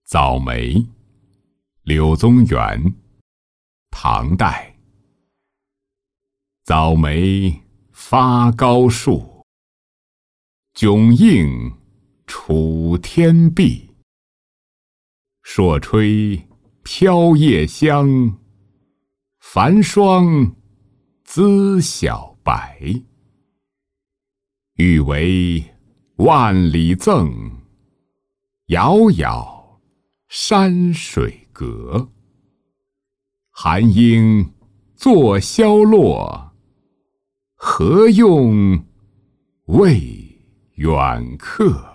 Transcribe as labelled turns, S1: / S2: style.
S1: 早梅，柳宗元，唐代。早梅发高树，迥映楚天碧。朔吹飘叶香，繁霜滋小白。欲为万里赠，遥遥山水隔。寒英作萧落，何用为远客？